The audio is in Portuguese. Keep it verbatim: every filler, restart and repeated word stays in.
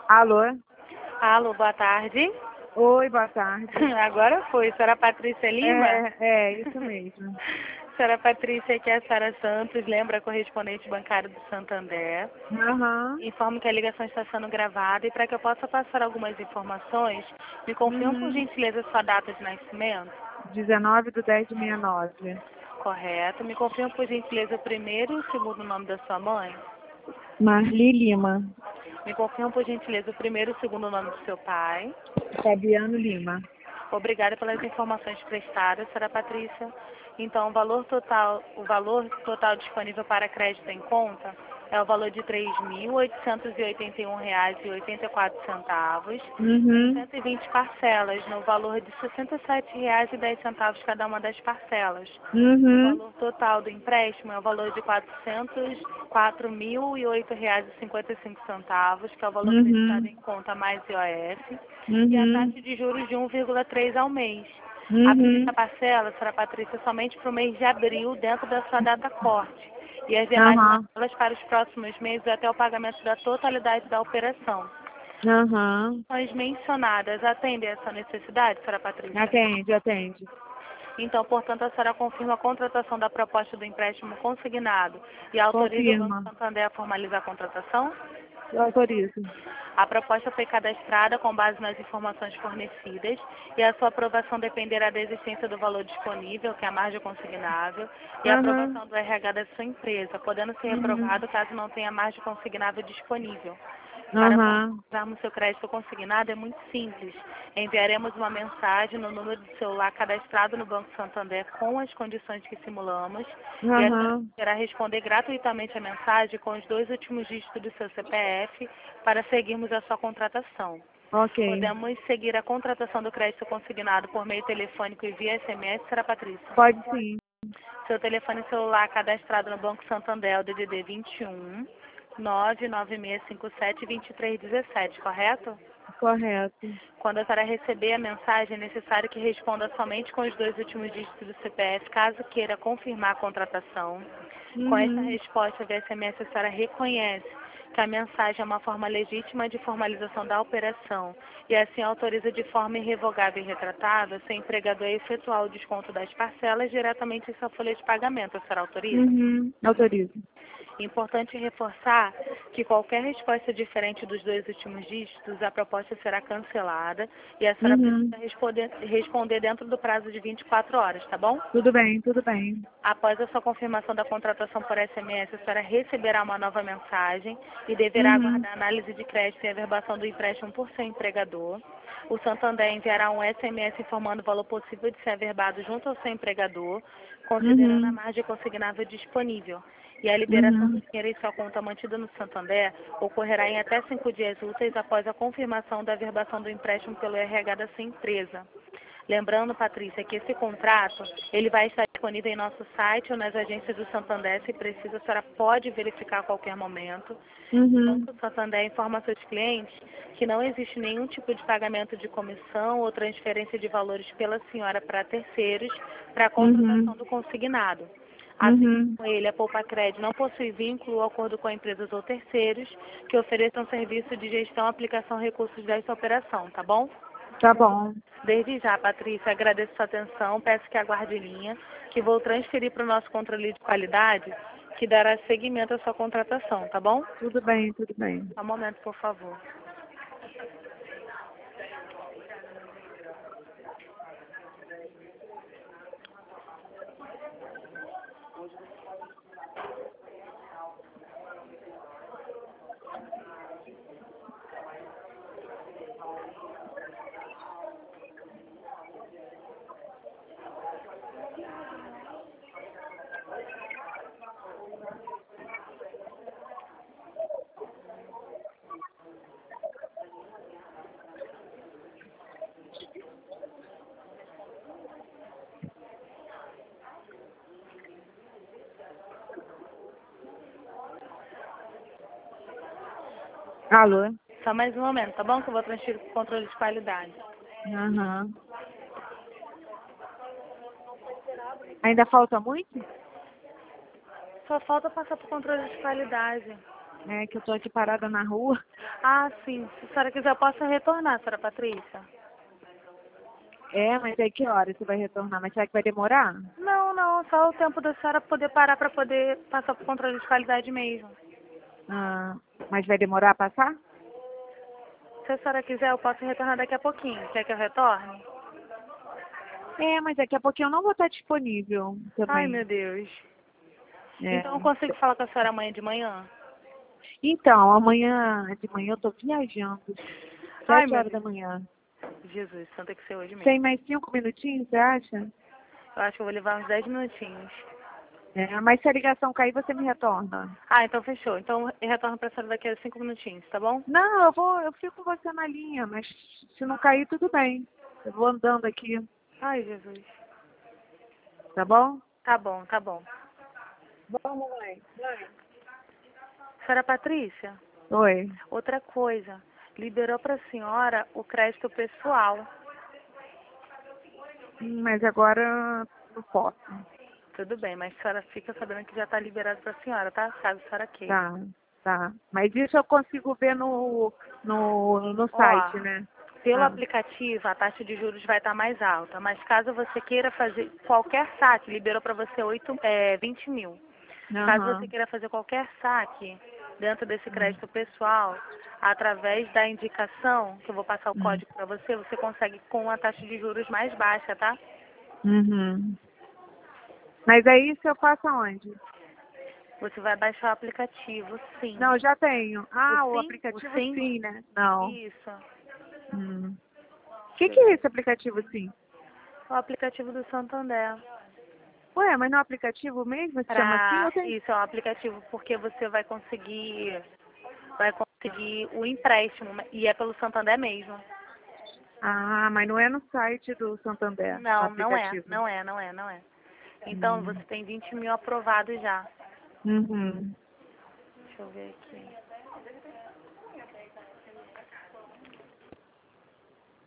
Alô? Alô, boa tarde. Oi, boa tarde. Agora foi. Senhora Patrícia Lima? É, é, isso mesmo. Senhora Patrícia, aqui é a Sara Santos, lembra correspondente bancário do Santander. Aham. Informo que a ligação está sendo gravada e para que eu possa passar algumas informações, me confirma por Uhum. gentileza sua data de nascimento. dezenove do dez de sessenta e nove. Correto. Me confirma por gentileza o primeiro e o segundo nome da sua mãe. Marli Lima. Me confirma por gentileza o primeiro e o segundo nome do seu pai. Fabiano Lima. Obrigada pelas informações prestadas, senhora Patrícia. Então, o valor total, o valor total disponível para crédito em conta é o valor de três mil oitocentos e oitenta e um reais e oitenta e quatro centavos, em Uhum. cento e vinte parcelas, no valor de sessenta e sete reais e dez centavos cada uma das parcelas. O Uhum. valor total do empréstimo é o valor de quatrocentos e quatro mil e oito reais e cinquenta e cinco centavos, que é o valor creditado Uhum. em conta mais I O F, e a Uhum. taxa de juros de um vírgula três ao mês. A primeira Uhum. parcela, senhora Patrícia, somente para o mês de abril, dentro da sua data corte, e as demais Aham. parcelas para os próximos meses até o pagamento da totalidade da operação. Aham. As mencionadas atendem essa necessidade, senhora Patrícia? Atende, atende. Então, portanto, a senhora confirma a contratação da proposta do empréstimo consignado e autoriza o Banco Confirma. Santander a formalizar a contratação? Eu autorizo. A proposta foi cadastrada com base nas informações fornecidas e a sua aprovação dependerá da existência do valor disponível, que é a margem consignável, e a Aham. aprovação do R H da sua empresa, podendo ser Uhum. reprovado caso não tenha margem consignável disponível. Para Aham. formalizarmos seu crédito consignado é muito simples. Enviaremos uma mensagem no número de celular cadastrado no Banco Santander com as condições que simulamos e a senhora Aham. poderá responder gratuitamente a mensagem com os dois últimos dígitos do seu C P F para seguirmos a sua contratação. Ok. Podemos seguir a contratação do crédito consignado por meio telefônico e via S M S, será Patrícia? Pode sim. Seu telefone celular cadastrado no Banco Santander é o D D D vinte e um, nove nove seis cinco sete, dois três um sete, correto? Correto. Quando a senhora receber a mensagem, é necessário que responda somente com os dois últimos dígitos do C P F, caso queira confirmar a contratação. Com essa Uhum. resposta via S M S, a senhora reconhece que a mensagem é uma forma legítima de formalização da operação e assim autoriza de forma irrevogável e retratável seu empregador a efetuar o desconto das parcelas diretamente em sua folha de pagamento. A senhora autoriza? Uhum. Autorizo. Importante reforçar que qualquer resposta diferente dos dois últimos dígitos, a proposta será cancelada e a senhora Uhum. precisa responder, responder dentro do prazo de vinte e quatro horas, tá bom? Tudo bem, tudo bem. Após a sua confirmação da contratação por S M S, a senhora receberá uma nova mensagem e deverá Uhum. aguardar a análise de crédito e averbação do empréstimo por seu empregador. O Santander enviará um S M S informando o valor possível de ser averbado junto ao seu empregador, considerando a Uhum. margem consignável disponível. E a liberação do Uhum. dinheiro em sua conta mantida no Santander ocorrerá em até cinco dias úteis após a confirmação da averbação do empréstimo pelo R H da sua empresa. Lembrando, Patrícia, que esse contrato ele vai estar disponível em nosso site ou nas agências do Santander. Se precisa, a senhora pode verificar a qualquer momento. O Uhum. Banco Santander informa a seus clientes que não existe nenhum tipo de pagamento de comissão ou transferência de valores pela senhora para terceiros para a contratação Uhum. do consignado. Assim Uhum. como ele, a Poupa Crédito não possui vínculo ou acordo com empresas ou terceiros que ofereçam serviço de gestão, aplicação, recursos dessa operação, tá bom? Tá bom. Desde já, Patrícia, agradeço sua atenção, peço que aguarde em linha, que vou transferir para o nosso controle de qualidade, que dará seguimento à sua contratação, tá bom? Tudo bem, tudo bem. Só um momento, por favor. Alô? Só mais um momento, tá bom? Que eu vou transferir para o controle de qualidade. Aham. Ainda falta muito? Só falta passar para o controle de qualidade. É que eu tô aqui parada na rua. Ah, sim. Se a senhora quiser, eu posso retornar, senhora Patrícia. É, mas aí que hora você vai retornar? Mas será que vai demorar? Não, não. Só o tempo da senhora poder parar para poder passar por controle de qualidade mesmo. Ah, mas vai demorar a passar? Se a senhora quiser, eu posso retornar daqui a pouquinho. Quer que eu retorne? É, mas daqui a pouquinho eu não vou estar disponível Ai, também. meu Deus. É. Então eu consigo falar com a senhora amanhã de manhã? Então, amanhã de manhã eu tô viajando. Ai, Sete meu horas da Deus. manhã. Jesus, então tem que ser hoje Tem mesmo. mais cinco minutinhos, você acha? Eu acho que eu vou levar uns dez minutinhos. É, mas se a ligação cair, você me retorna. Ah, então fechou. Então eu retorno pra senhora daqui a cinco minutinhos, tá bom? Não, eu vou, eu fico com você na linha, mas se não cair, tudo bem. Eu vou andando aqui, Ai, Jesus. tá bom? Tá bom, tá bom. Vamos, mãe. Senhora Patrícia, Oi. outra coisa. Liberou pra senhora o crédito pessoal. Hum, Mas agora não posso. Tudo bem, mas a senhora fica sabendo que já tá liberado pra senhora, tá? Caso a senhora queira. Tá, tá. Mas isso eu consigo ver no, no, no Ó, site, né? pelo Ah, aplicativo a taxa de juros vai estar mais alta, mas caso você queira fazer qualquer saque, liberou para você oito, é, vinte mil. Caso você aham. queira fazer qualquer saque dentro desse crédito pessoal, através da indicação, que eu vou passar o Hum. código para você, você consegue com uma taxa de juros mais baixa, tá? Uhum. Mas aí isso eu faço aonde? Você vai baixar o aplicativo, sim. Não, eu já tenho. O Ah, o sim? O aplicativo sim? sim, né? Não. Isso. Hum. O que, Deixa que eu é ver. esse aplicativo sim? O aplicativo do Santander. Ué, mas não é aplicativo mesmo? Se chama assim? Pra, Eu tenho. isso é um aplicativo porque você vai conseguir, vai conseguir o empréstimo e é pelo Santander mesmo. Ah, mas não é no site do Santander, o Não, não é, aplicativo. não é, não é, não é. Então Hum. você tem vinte mil aprovados já. Uhum. Deixa eu ver aqui.